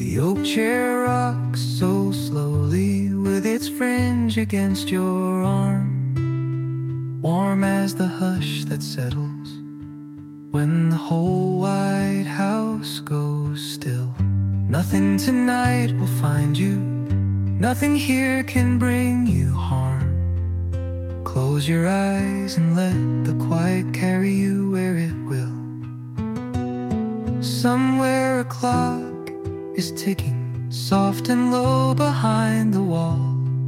The oak chair rocks so slowly with its fringe against your arm, warm as the hush that settles when the whole white house goes still. Nothing tonight will find you, nothing here can bring you harm. Close your eyes and let the quiet carry you where it will. Somewhere a clock is ticking, soft and low behind the wall.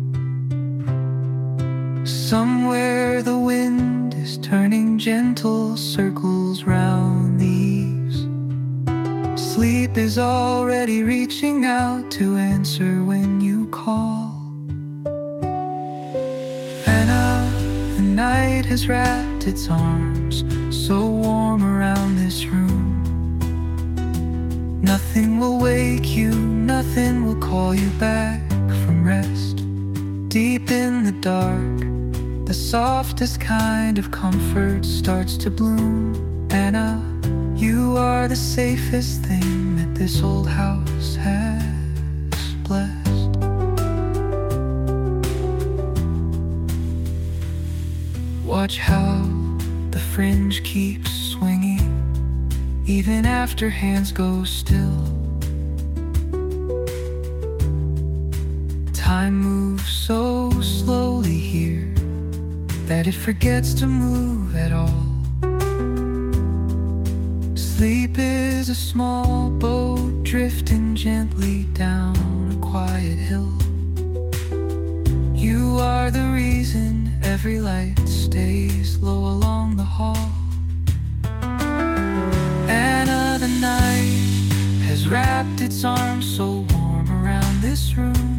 Somewhere the wind is turning gentle circles round the eaves. Sleep is already reaching out to answer when you call. Anna, the night has wrapped its arms so warm around this room. Nothing will wake you, nothing will call you back from rest. Deep in the dark, the softest kind of comfort starts to bloom. Anna, you are the safest thing that this old house has blessed. Watch how the fringe keeps swinging even after hands go still. Time moves so slowly here that it forgets to move at all. Sleep is a small boat drifting gently down a quiet hill. You are the reason every light stays low along the hall. Anna, the night has wrapped its arms so warm around this room.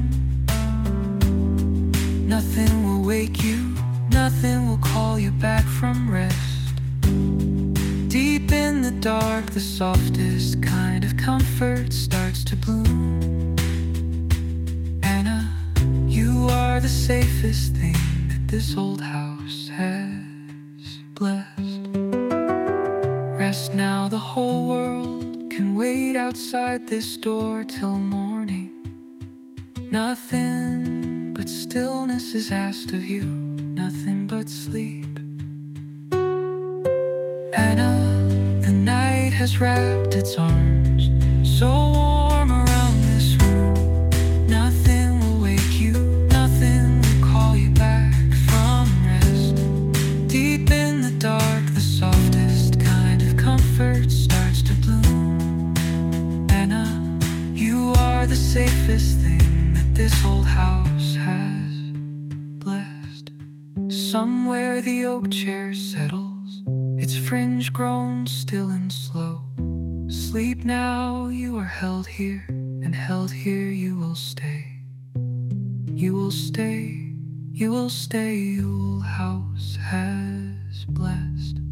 Nothing will wake you, nothing will call you back from rest. Deep in the dark, the softest kind of comfort starts to bloom. Anna, you are the safest thing that this old house has blessed. Rest now, the whole world can wait outside this door till morning. Nothing but stillness is asked of you, nothing but sleep. Anna, the night has wrapped its arms so warm around this room. Nothing will wake you, nothing will call you back from rest. Deep in the dark, the softest kind of comfort starts to bloom. Anna, you are the safest thing that this old house has blessed. Somewhere the oak chair settles, its fringe grown still and slow. Sleep now, you are held here, and held here you will stay. You will stay, you will stay, your house has blessed.